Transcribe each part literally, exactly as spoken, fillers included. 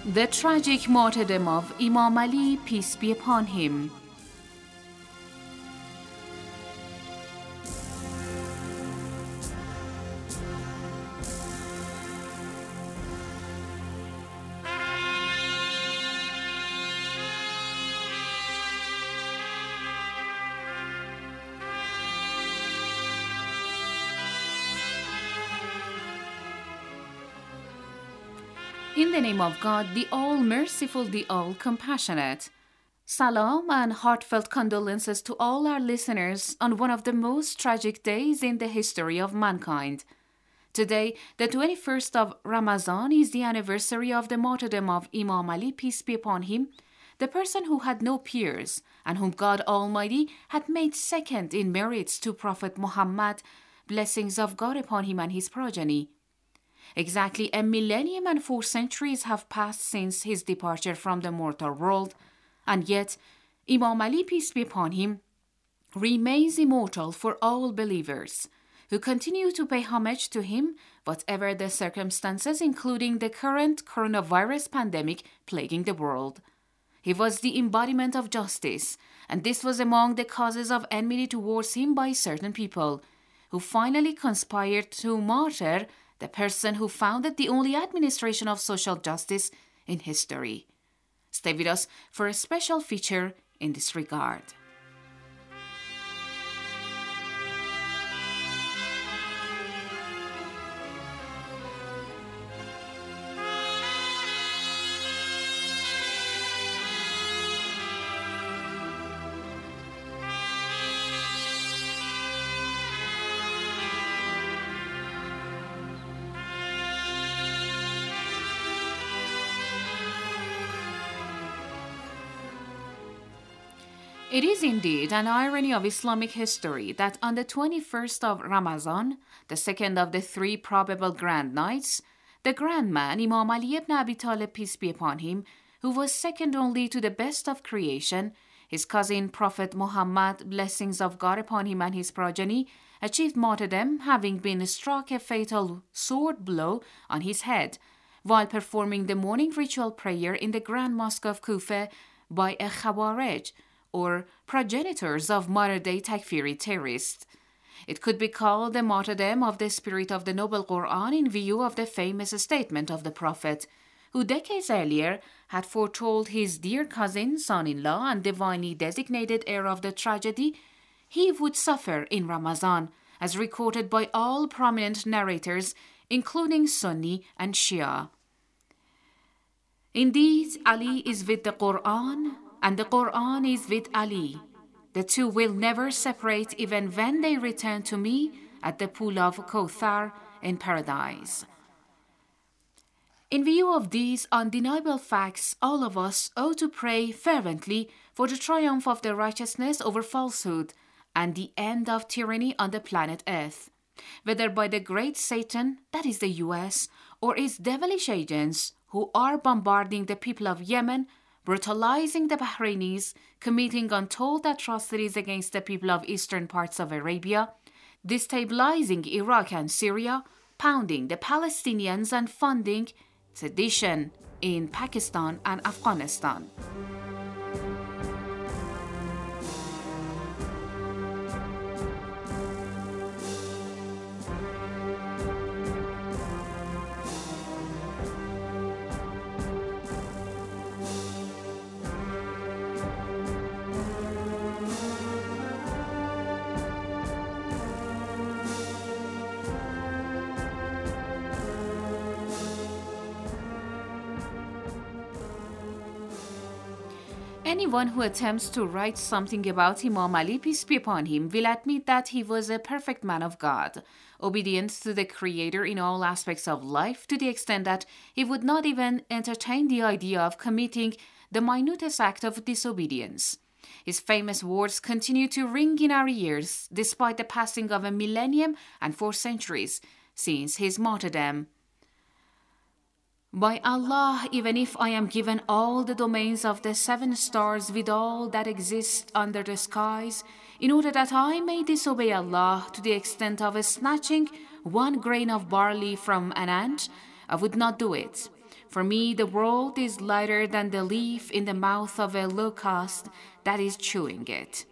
The tragic martyrdom of Imam Ali, peace be upon him. In the name of God, the All-Merciful, the All-Compassionate. Salam and heartfelt condolences to all our listeners on one of the most tragic days in the history of mankind. Today, the twenty-first of Ramadan, is the anniversary of the martyrdom of Imam Ali, peace be upon him, the person who had no peers and whom God Almighty had made second in merits to Prophet Muhammad, blessings of God upon him and his progeny. Exactly a millennium and four centuries have passed since his departure from the mortal world, and yet Imam Ali, peace be upon him, remains immortal for all believers, who continue to pay homage to him whatever the circumstances, including the current coronavirus pandemic plaguing the world. He was the embodiment of justice, and this was among the causes of enmity towards him by certain people, who finally conspired to martyr the person who founded the only administration of social justice in history. Stay with us for a special feature in this regard. It is indeed an irony of Islamic history that on the twenty-first of Ramadan, the second of the three probable grand nights, the grand man Imam Ali ibn Abi Talib, peace be upon him, who was second only to the best of creation, his cousin Prophet Muhammad, blessings of God upon him and his progeny, achieved martyrdom, having been struck a fatal sword blow on his head while performing the morning ritual prayer in the Grand Mosque of Kufa by a Khawarij, or progenitors of modern-day Takfiri terrorists. It could be called the martyrdom of the spirit of the Noble Quran in view of the famous statement of the Prophet, who decades earlier had foretold his dear cousin, son-in-law, and divinely designated heir of the tragedy he would suffer in Ramadan, as recorded by all prominent narrators, including Sunni and Shia. Indeed, Ali is with the Quran, and the Quran is with Ali. The two will never separate even when they return to me at the pool of Kawthar in paradise. In view of these undeniable facts, all of us ought to pray fervently for the triumph of the righteousness over falsehood and the end of tyranny on the planet Earth, whether by the great Satan, that is the U S, or its devilish agents who are bombarding the people of Yemen, brutalizing the Bahrainis, committing untold atrocities against the people of eastern parts of Arabia, destabilizing Iraq and Syria, pounding the Palestinians, and funding sedition in Pakistan and Afghanistan. Anyone who attempts to write something about Imam Ali, peace be upon him, will admit that he was a perfect man of God, obedient to the Creator in all aspects of life, to the extent that he would not even entertain the idea of committing the minutest act of disobedience. His famous words continue to ring in our ears, despite the passing of a millennium and four centuries since his martyrdom. By Allah, even if I am given all the domains of the seven stars with all that exists under the skies, in order that I may disobey Allah to the extent of snatching one grain of barley from an ant, I would not do it. For me, the world is lighter than the leaf in the mouth of a locust that is chewing it.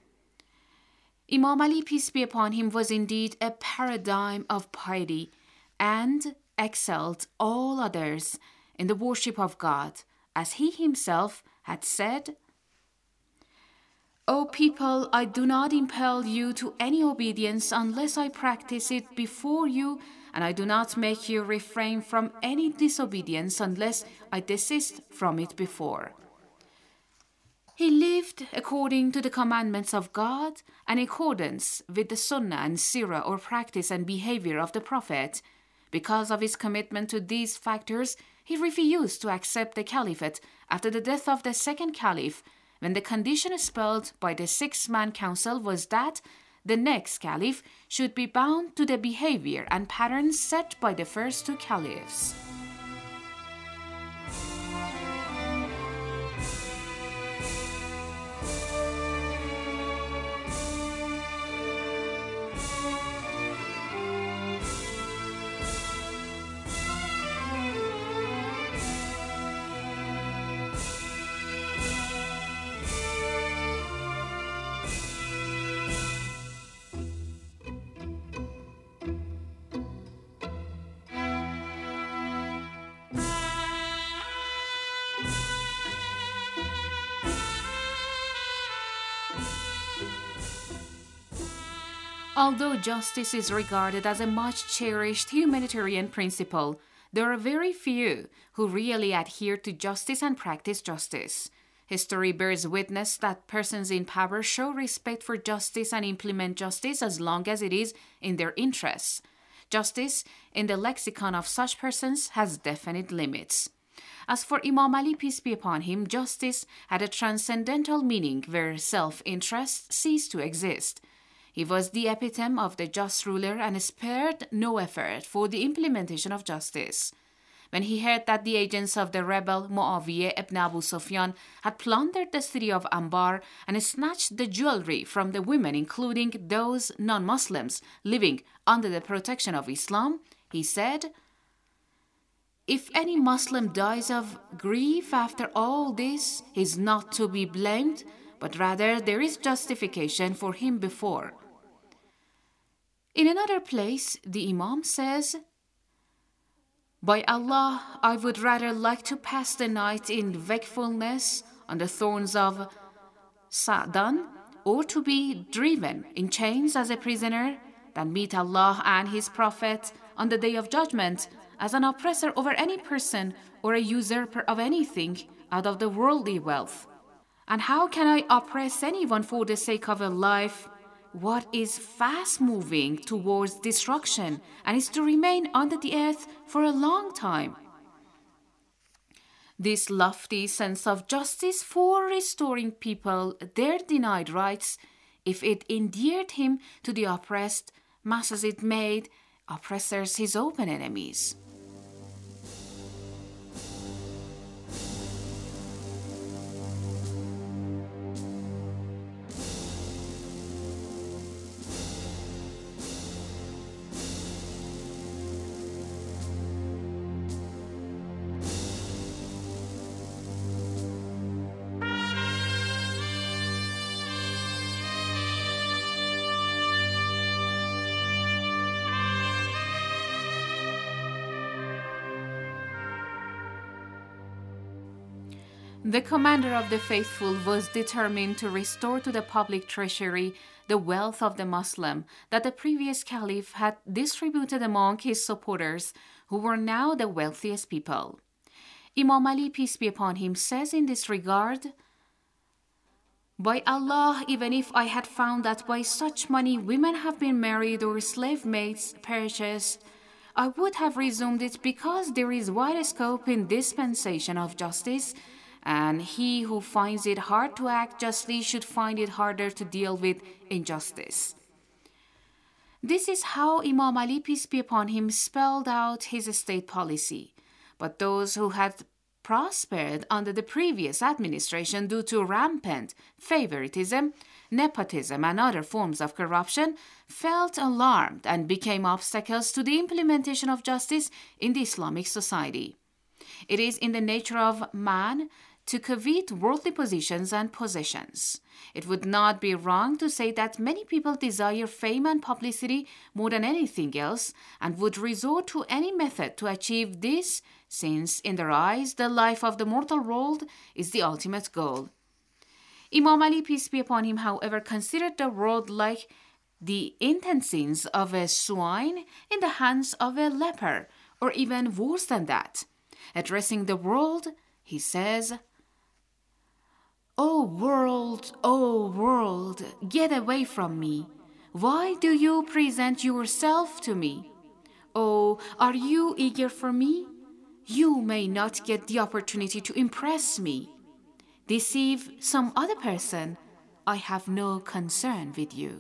Imam Ali, peace be upon him, was indeed a paradigm of piety and excelled all others in the worship of God, as he himself had said, O people, I do not impel you to any obedience unless I practice it before you, and I do not make you refrain from any disobedience unless I desist from it before. He lived according to the commandments of God and in accordance with the sunnah and sirah or practice and behavior of the Prophet. Because of his commitment to these factors, he refused to accept the caliphate after the death of the second caliph, when the condition spelled by the six-man council was that the next caliph should be bound to the behavior and patterns set by the first two caliphs. Although justice is regarded as a much cherished humanitarian principle, there are very few who really adhere to justice and practice justice. History bears witness that persons in power show respect for justice and implement justice as long as it is in their interests. Justice, in the lexicon of such persons, has definite limits. As for Imam Ali, peace be upon him, justice had a transcendental meaning where self-interest ceased to exist. He was the epitome of the just ruler and spared no effort for the implementation of justice. When he heard that the agents of the rebel Muawiyah ibn Abu Sufyan had plundered the city of Anbar and snatched the jewelry from the women, including those non-Muslims living under the protection of Islam, he said, "If any Muslim dies of grief after all this, he is not to be blamed, but rather there is justification for him before." In another place, the Imam says, "By Allah, I would rather like to pass the night in wakefulness on the thorns of Sa'dan, or to be driven in chains as a prisoner, than meet Allah and His Prophet on the day of judgment as an oppressor over any person or a usurper of anything out of the worldly wealth. And how can I oppress anyone for the sake of a life what is fast-moving towards destruction and is to remain under the earth for a long time?" This lofty sense of justice for restoring people their denied rights, if it endeared him to the oppressed, much as it made oppressors his open enemies. The commander of the faithful was determined to restore to the public treasury the wealth of the Muslim that the previous caliph had distributed among his supporters, who were now the wealthiest people. Imam Ali, peace be upon him, says in this regard, "By Allah, even if I had found that by such money women have been married or slave maids purchased, I would have resumed it, because there is wide scope in dispensation of justice, and he who finds it hard to act justly should find it harder to deal with injustice." This is how Imam Ali, peace be upon him, spelled out his state policy. But those who had prospered under the previous administration due to rampant favoritism, nepotism, and other forms of corruption felt alarmed and became obstacles to the implementation of justice in the Islamic society. It is in the nature of man to covet worldly positions and possessions. It would not be wrong to say that many people desire fame and publicity more than anything else and would resort to any method to achieve this, since in their eyes the life of the mortal world is the ultimate goal. Imam Ali, peace be upon him, however, considered the world like the intestines of a swine in the hands of a leper, or even worse than that. Addressing the world, he says, "O world, O world, get away from me. Why do you present yourself to me? Oh, are you eager for me? You may not get the opportunity to impress me. Deceive some other person. I have no concern with you."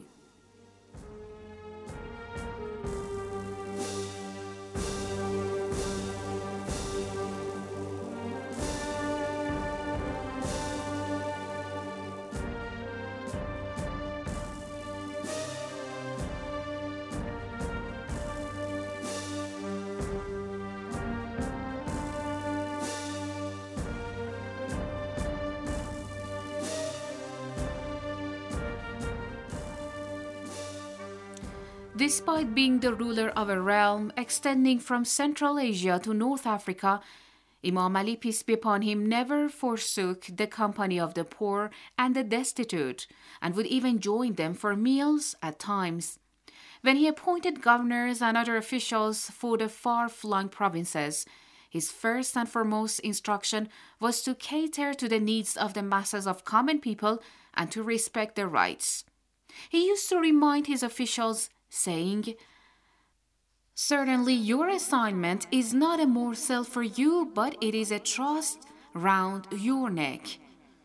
Despite being the ruler of a realm extending from Central Asia to North Africa, Imam Ali, peace be upon him, never forsook the company of the poor and the destitute, and would even join them for meals at times. When he appointed governors and other officials for the far-flung provinces, his first and foremost instruction was to cater to the needs of the masses of common people and to respect their rights. He used to remind his officials, saying, "Certainly your assignment is not a morsel for you, but it is a trust round your neck."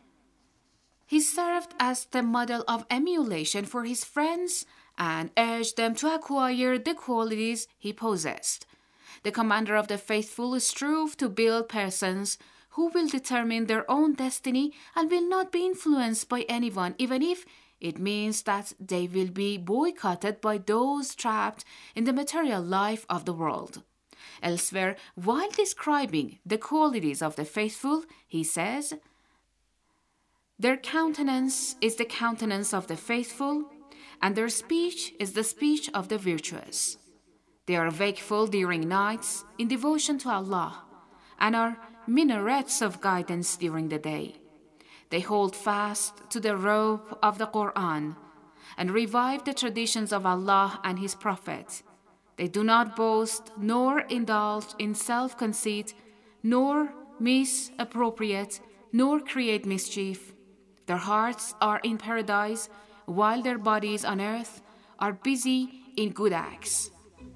He served as the model of emulation for his friends and urged them to acquire the qualities he possessed. The commander of the faithful strove to build persons who will determine their own destiny and will not be influenced by anyone, even if it means that they will be boycotted by those trapped in the material life of the world. Elsewhere, while describing the qualities of the faithful, he says, "Their countenance is the countenance of the faithful, and their speech is the speech of the virtuous. They are wakeful during nights in devotion to Allah, and are minarets of guidance during the day. They hold fast to the rope of the Quran and revive the traditions of Allah and His Prophet. They do not boast nor indulge in self-conceit, nor misappropriate, nor create mischief. Their hearts are in paradise, while their bodies on earth are busy in good acts."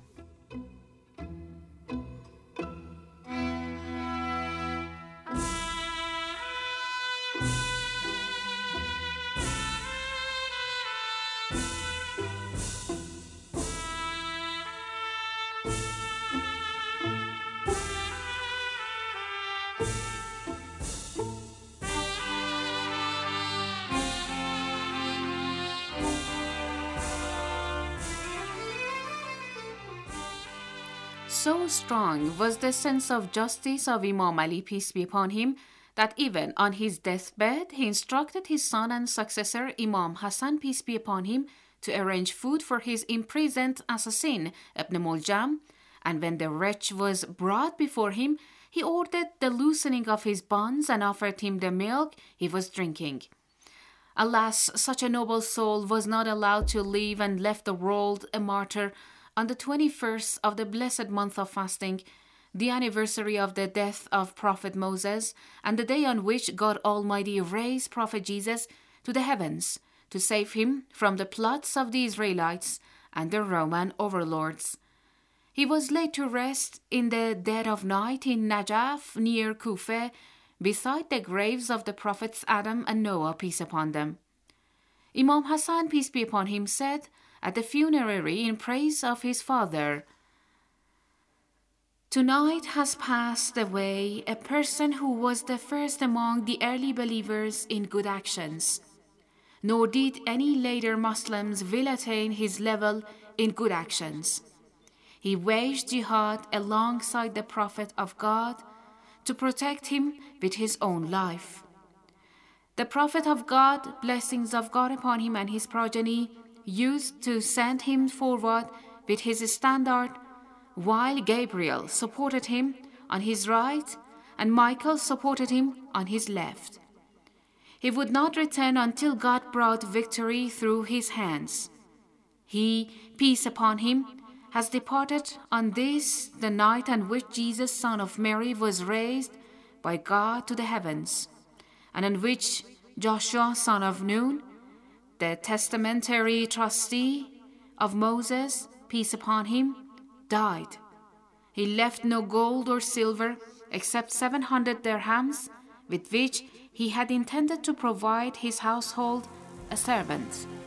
So strong was the sense of justice of Imam Ali, peace be upon him, that even on his deathbed he instructed his son and successor Imam Hassan, peace be upon him, to arrange food for his imprisoned assassin Ibn Muljam, and when the wretch was brought before him, he ordered the loosening of his bonds and offered him the milk he was drinking. Alas, such a noble soul was not allowed to live and left the world a martyr on the twenty-first of the blessed month of fasting, the anniversary of the death of Prophet Moses, and the day on which God Almighty raised Prophet Jesus to the heavens to save him from the plots of the Israelites and the Roman overlords. He was laid to rest in the dead of night in Najaf near Kufa, beside the graves of the prophets Adam and Noah, peace upon them. Imam Hassan, peace be upon him, said at the funerary in praise of his father, "Tonight has passed away a person who was the first among the early believers in good actions, nor did any later Muslims will attain his level in good actions. He waged jihad alongside the Prophet of God to protect him with his own life. The prophet of God, blessings of God upon him and his progeny, used to send him forward with his standard, while Gabriel supported him on his right and Michael supported him on his left. He would not return until God brought victory through his hands. He, peace upon him, has departed on this, the night on which Jesus, son of Mary, was raised by God to the heavens, and on which Joshua, son of Nun, the testamentary trustee of Moses, peace upon him, died. He left no gold or silver except seven hundred dirhams, with which he had intended to provide his household a servant.